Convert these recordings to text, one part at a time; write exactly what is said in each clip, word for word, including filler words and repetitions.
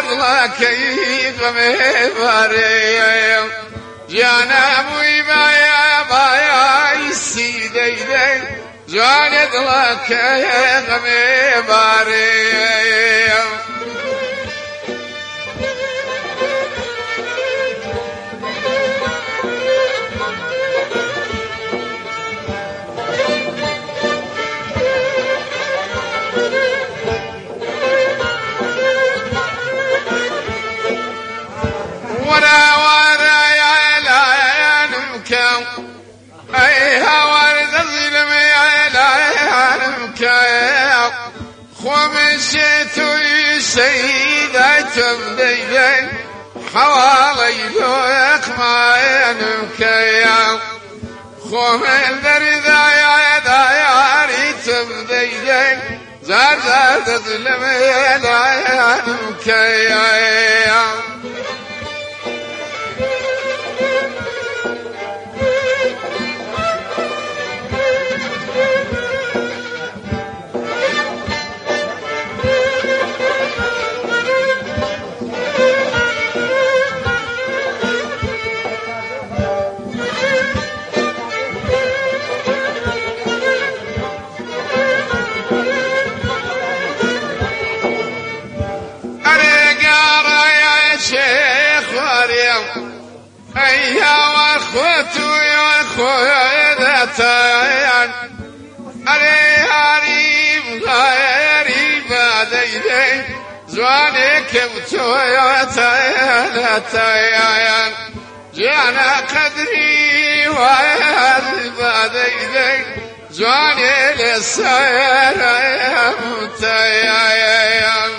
لك غمباري جانا ابوي بايا بايا السيدي جانت لك غمباري ورا ورا يا لعنك ايها ورد الظلم يا لعنك خمشت سيدة تبدي حوالي لك ما ينك يا خم الدردا يا داياري تبدي زاد زاد الظلم يا لعنك يا أيها وأخوتو يا أخوتان عليها ريم غيري بعدين زوانك وتويتان جانا قدري ويا بعدين زواني للسير يا متيان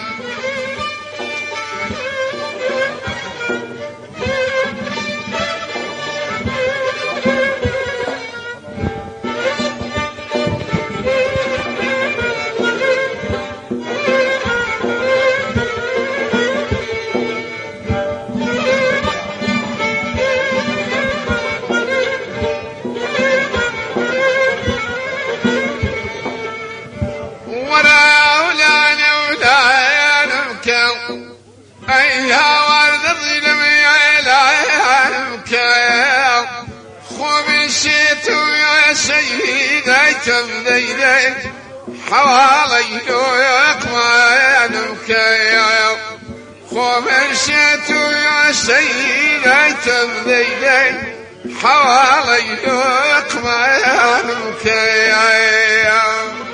أيها ورد الظلم يا لعنك خمشت يا سيدي تبدي حوالي لك ما ينك يا خمشت يا سيدي تبدي حوالي لك ما ينك يا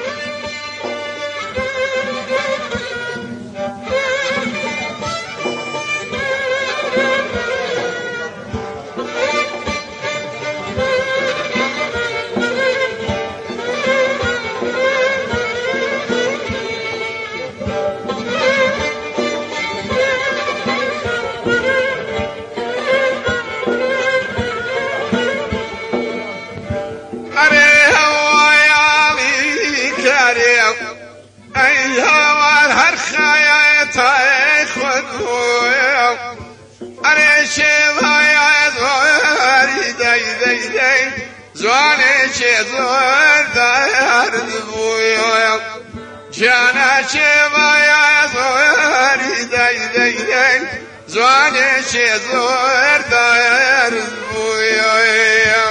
أيها والهر خياطي خذويا أريشيبها يا زواري داي داي داي زواني شي زوار داير ذبويا جانا شيبها يا زواري داي داي داي زواني شي زوار داير ذبويا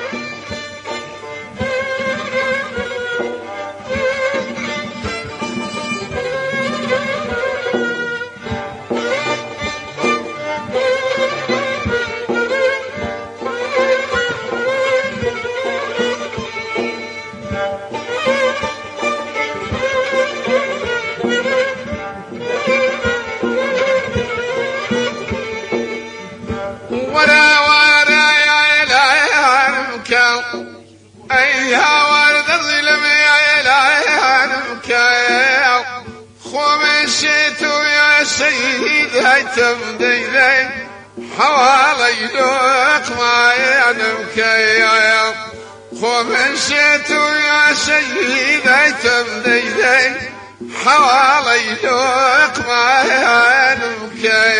ورا ورا يا لعنك أيها ورد الظلم يا لعنك خمشت يا سيدي تبدي حوالي لك ما ينك يا خمشت يا سيدي تبدي حوالي لك ما ينك